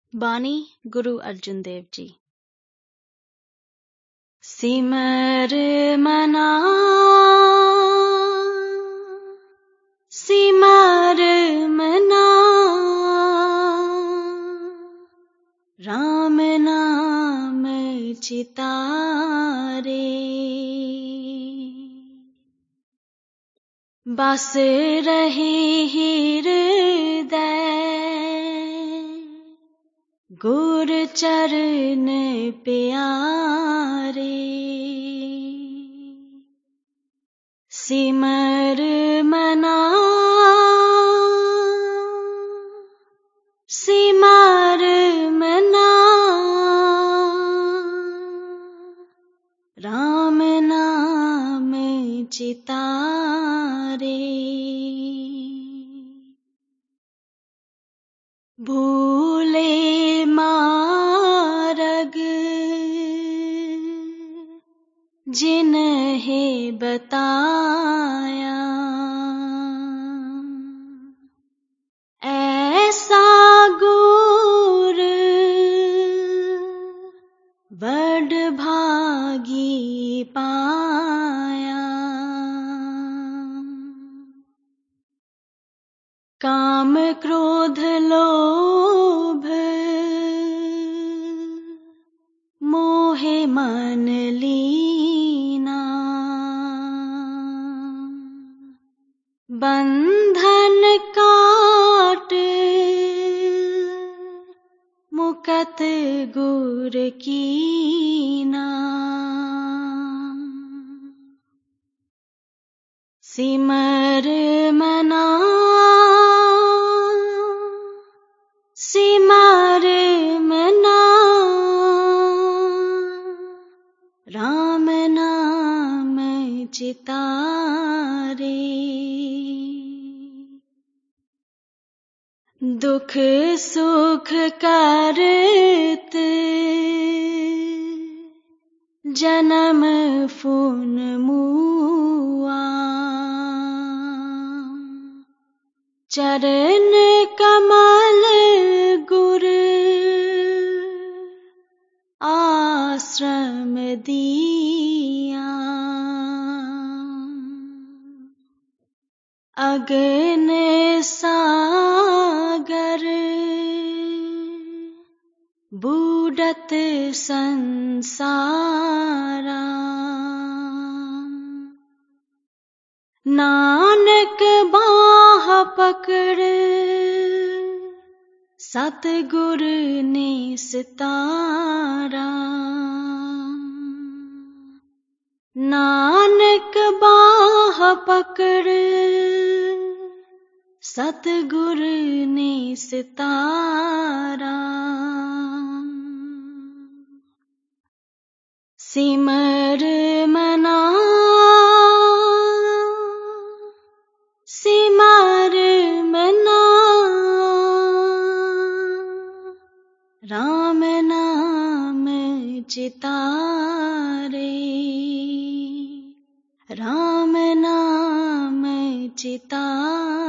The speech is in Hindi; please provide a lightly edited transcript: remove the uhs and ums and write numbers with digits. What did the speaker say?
बानी गुरु अर्जुन देव जी। सिमर मना सिमर मना राम नाम चितारे बस रहे हृदय गुर चरण प्यारे सिमर मना सिमर मना राम नाम चितारे भूले मार्ग जिन्हें बताया ऐसा गुर बड़ भागी पाया काम क्रोध लोभ मोहे मन लीना बंधन काट मुकत गुर कीना सिमर मना सिमर मना राम नाम चितारे दुख सुख करत जन्म फून मुआ चरण कमल गुर आश्रम दिया अगन सागर बूढ़त संसारा नानक बाह पकड़ सतगुर ने सितारा नानक बाह पकड़ सतगुर ने सितारा सिमर मना सिमर मना राम नाम चितारे राम नाम चितारे।